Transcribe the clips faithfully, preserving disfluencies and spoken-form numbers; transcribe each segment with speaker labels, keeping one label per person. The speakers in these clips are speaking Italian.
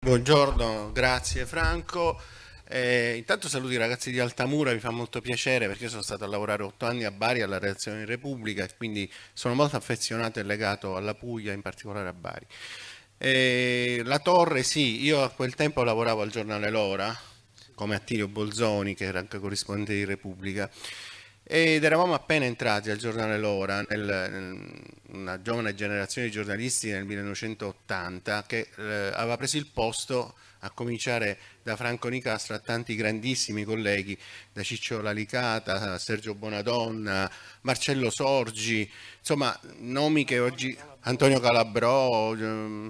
Speaker 1: Buongiorno, grazie Franco. Eh, intanto saluto i ragazzi di Altamura, mi fa molto piacere perché io sono stato a lavorare otto anni a Bari alla redazione di Repubblica e quindi sono molto affezionato e legato alla Puglia, in particolare a Bari. Eh, la Torre, sì, io a quel tempo lavoravo al giornale L'Ora come Attilio Bolzoni, che era anche corrispondente di Repubblica. Ed eravamo appena entrati al giornale L'Ora, nel, nel- una giovane generazione di giornalisti nel millenovecentottanta che eh, aveva preso il posto, a cominciare da Franco Nicastro, a tanti grandissimi colleghi, da Ciccio Lalicata, a Sergio Bonadonna, Marcello Sorgi, insomma nomi che oggi, Antonio Calabrò, ehm,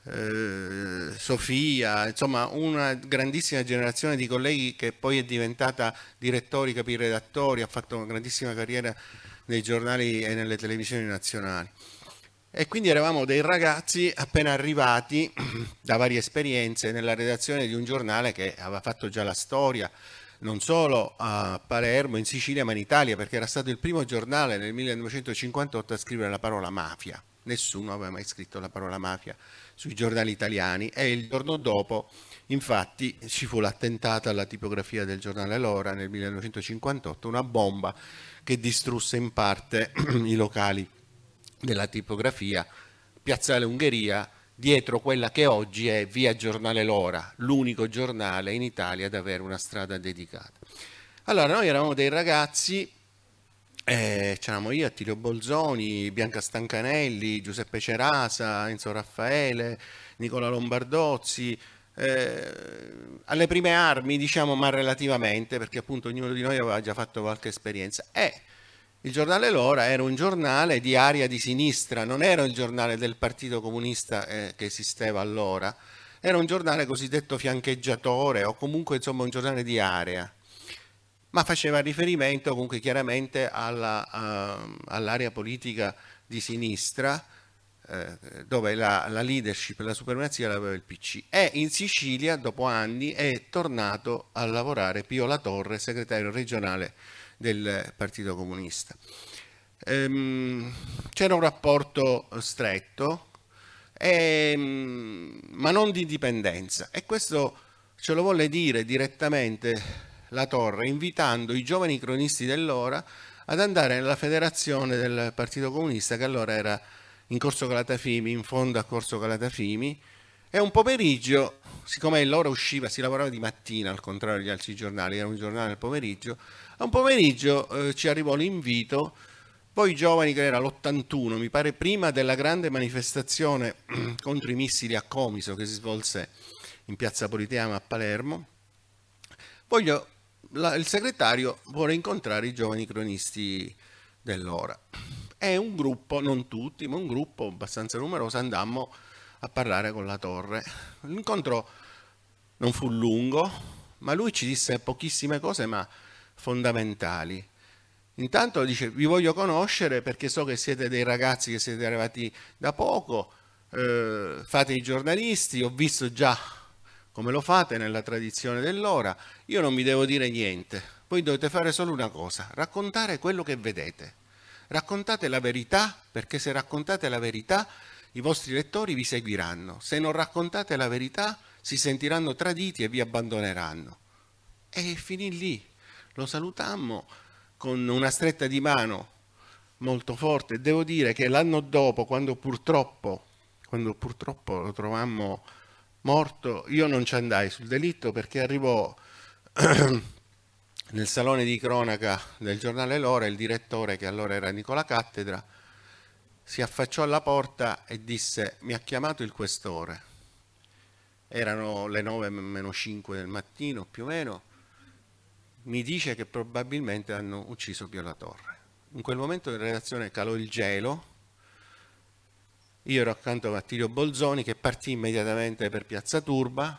Speaker 1: eh, Sofia, insomma una grandissima generazione di colleghi che poi è diventata direttori, capiredattori, ha fatto una grandissima carriera nei giornali e nelle televisioni nazionali. E quindi eravamo dei ragazzi appena arrivati da varie esperienze nella redazione di un giornale che aveva fatto già la storia, non solo a Palermo, in Sicilia, ma in Italia, perché era stato il primo giornale nel millenovecentocinquantotto a scrivere la parola mafia. Nessuno aveva mai scritto la parola mafia sui giornali italiani e il giorno dopo, infatti, ci fu l'attentato alla tipografia del giornale L'Ora nel millenovecentocinquantotto, una bomba che distrusse in parte i locali della tipografia, Piazzale Ungheria, dietro quella che oggi è Via Giornale L'Ora, l'unico giornale in Italia ad avere una strada dedicata. Allora, noi eravamo dei ragazzi, eh, c'eravamo io, Attilio Bolzoni, Bianca Stancanelli, Giuseppe Cerasa, Enzo Raffaele, Nicola Lombardozzi, eh, alle prime armi, diciamo, ma relativamente, perché appunto ognuno di noi aveva già fatto qualche esperienza. E il giornale L'Ora era un giornale di area di sinistra, non era il giornale del Partito Comunista eh, che esisteva allora, era un giornale cosiddetto fiancheggiatore o comunque insomma un giornale di area, ma faceva riferimento comunque chiaramente alla, uh, all'area politica di sinistra, eh, dove la, la leadership e la supremazia l'aveva il P C. E in Sicilia, dopo anni, è tornato a lavorare Pio La Torre, segretario regionale del Partito Comunista. Ehm, c'era un rapporto stretto, ehm, ma non di dipendenza. E questo ce lo volle dire direttamente La Torre, invitando i giovani cronisti dell'ora ad andare nella federazione del Partito Comunista, che allora era in Corso Calatafimi, in fondo a Corso Calatafimi, e un pomeriggio, siccome l'ora usciva, si lavorava di mattina, al contrario degli altri giornali, era un giornale al pomeriggio, a un pomeriggio eh, ci arrivò l'invito, voi giovani, che era l'ottantuno, mi pare prima della grande manifestazione contro i missili a Comiso che si svolse in piazza Politeama a Palermo, voglio, la, il segretario vuole incontrare i giovani cronisti dell'ora. E un gruppo, non tutti, ma un gruppo abbastanza numeroso, andammo a parlare con La Torre. L'incontro non fu lungo, ma lui ci disse pochissime cose, ma fondamentali. Intanto dice: vi voglio conoscere perché so che siete dei ragazzi che siete arrivati da poco, eh, fate i giornalisti, ho visto già come lo fate nella tradizione dell'ora, io non vi devo dire niente, voi dovete fare solo una cosa: raccontare quello che vedete. Raccontate la verità, perché se raccontate la verità i vostri lettori vi seguiranno, se non raccontate la verità si sentiranno traditi e vi abbandoneranno. E finì lì, lo salutammo con una stretta di mano molto forte. Devo dire che l'anno dopo, quando purtroppo, quando purtroppo lo trovammo morto, io non ci andai sul delitto perché arrivò nel salone di cronaca del giornale L'Ora il direttore, che allora era Nicola Cattedra, si affacciò alla porta e disse: mi ha chiamato il questore. Erano le nove meno cinque del mattino più o meno, mi dice che probabilmente hanno ucciso Pio La Torre. In quel momento in redazione calò il gelo, io ero accanto a Attilio Bolzoni che partì immediatamente per Piazza Turba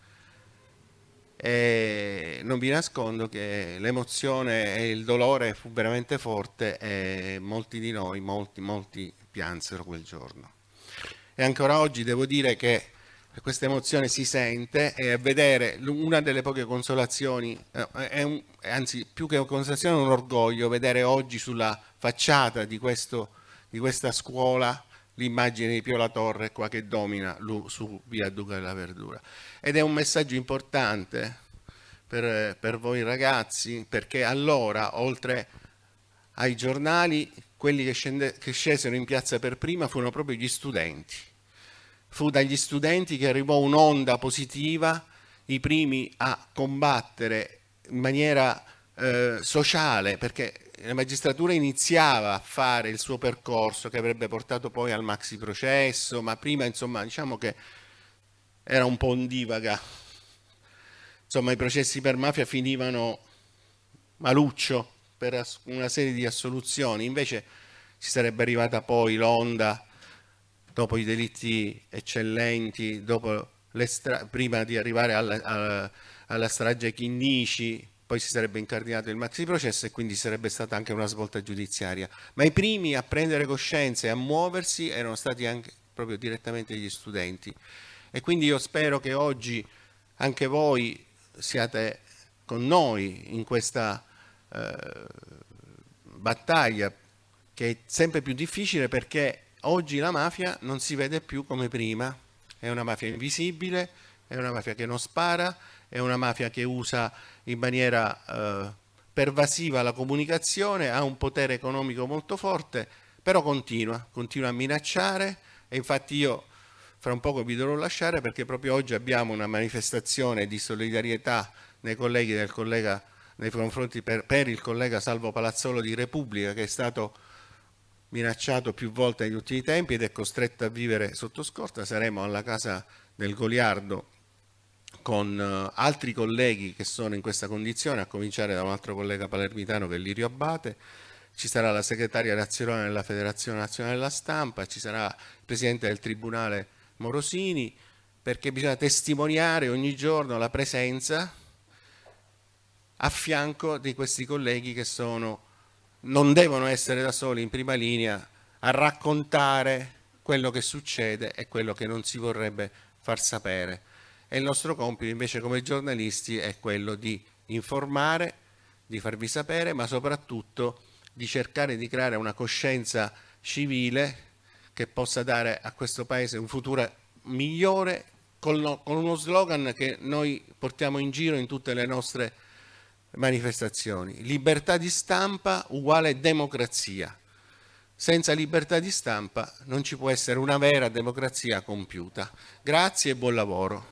Speaker 1: e non vi nascondo che l'emozione e il dolore fu veramente forte e molti di noi, molti, molti piansero quel giorno. E ancora oggi devo dire che questa emozione si sente e a vedere una delle poche consolazioni, eh, è un, anzi più che una consolazione è un orgoglio vedere oggi sulla facciata di, questo, di questa scuola l'immagine di Pio La Torre qua che domina su via Duca della Verdura. Ed è un messaggio importante per, per voi ragazzi, perché allora, oltre ai giornali, quelli che, scende, che scesero in piazza per prima furono proprio gli studenti. Fu dagli studenti che arrivò un'onda positiva, i primi a combattere in maniera eh, sociale, perché la magistratura iniziava a fare il suo percorso che avrebbe portato poi al maxi processo, ma prima insomma diciamo che era un po' ondivaga. Insomma, i processi per mafia finivano maluccio per una serie di assoluzioni, invece ci sarebbe arrivata poi l'onda dopo i delitti eccellenti, dopo le stra- prima di arrivare alla, alla, alla strage Chinnici, poi si sarebbe incardinato il maxi processo e quindi sarebbe stata anche una svolta giudiziaria. Ma i primi a prendere coscienza e a muoversi erano stati anche proprio direttamente gli studenti. E quindi io spero che oggi anche voi siate con noi in questa eh, battaglia che è sempre più difficile, perché oggi la mafia non si vede più come prima, è una mafia invisibile, è una mafia che non spara, è una mafia che usa in maniera eh, pervasiva la comunicazione, ha un potere economico molto forte, però continua, continua a minacciare e infatti io fra un poco vi dovrò lasciare perché proprio oggi abbiamo una manifestazione di solidarietà nei colleghi del collega, nei confronti per, per il collega Salvo Palazzolo di Repubblica, che è stato minacciato più volte negli ultimi tempi ed è costretto a vivere sotto scorta. Saremo alla casa del Goliardo con uh, altri colleghi che sono in questa condizione, a cominciare da un altro collega palermitano che è Lirio Abbate. Ci sarà la segretaria nazionale della Federazione Nazionale della Stampa, ci sarà il presidente del Tribunale Morosini, perché bisogna testimoniare ogni giorno la presenza a fianco di questi colleghi che sono, non devono essere da soli in prima linea a raccontare quello che succede e quello che non si vorrebbe far sapere. E il nostro compito invece come giornalisti è quello di informare, di farvi sapere, ma soprattutto di cercare di creare una coscienza civile che possa dare a questo Paese un futuro migliore, con uno slogan che noi portiamo in giro in tutte le nostre manifestazioni: libertà di stampa uguale democrazia. Senza libertà di stampa non ci può essere una vera democrazia compiuta. Grazie e buon lavoro.